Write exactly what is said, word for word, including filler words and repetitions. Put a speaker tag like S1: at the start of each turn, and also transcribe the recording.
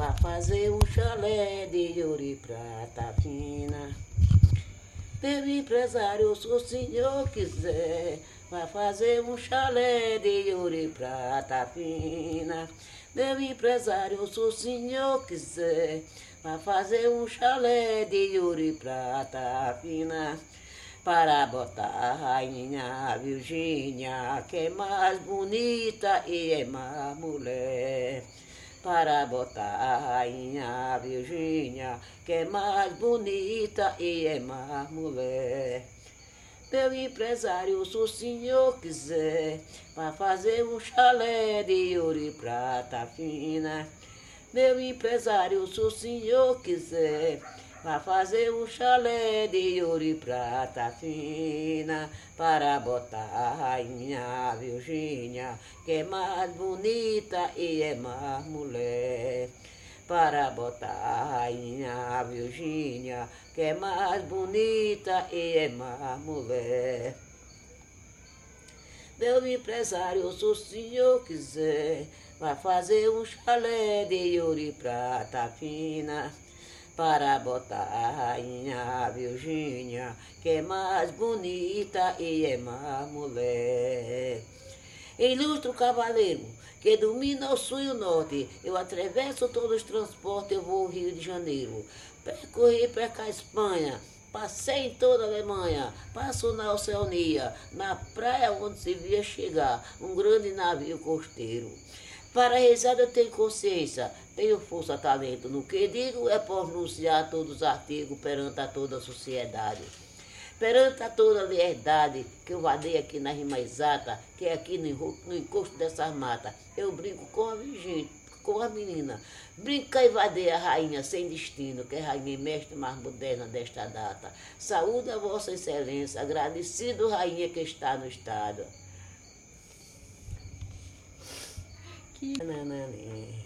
S1: pra fazer um chalé de ouro e prata fina. Meu empresário, se o senhor quiser, vai fazer um chalé de ouro e prata fina. Meu empresário, se o senhor quiser, vai fazer um chalé de ouro e prata fina. Para botar a rainha Virgínia, que é mais bonita e é mais mulher. Para botar a rainha Virgínia, que é mais bonita e é mais mulher. Meu empresário, se o senhor quiser, vai fazer um chalé de ouro e prata fina. Meu empresário, se o senhor quiser, vai fazer um chalé de ouro e prata fina. Para botar a rainha Virgínia, que é mais bonita e é mais mulher. Para botar a rainha Virgínia, que é mais bonita e é mais mulher. Meu empresário, se o senhor quiser, vai fazer um chalé de ouro e prata fina. Para botar a rainha Virgínia, que é mais bonita e é mais mulher. Ilustre cavaleiro, que domina o sul e o norte, eu atravesso todos os transportes, eu vou ao Rio de Janeiro. Percorri para cá a Espanha, passei em toda a Alemanha, passo na Oceania, na praia onde se via chegar um grande navio costeiro. Para rezar eu tenho consciência, tenho força, talento. No que digo é pronunciar todos os artigos perante a toda a sociedade. Perante a toda a verdade que eu vadei aqui na rima exata, que é aqui no, no encosto dessas matas. Eu brinco com a virgem, com a menina. Brinca e vadeia a rainha sem destino, que é a rainha e mestre mais moderna desta data. Saúde a vossa excelência, agradecido rainha que está no estado. Que...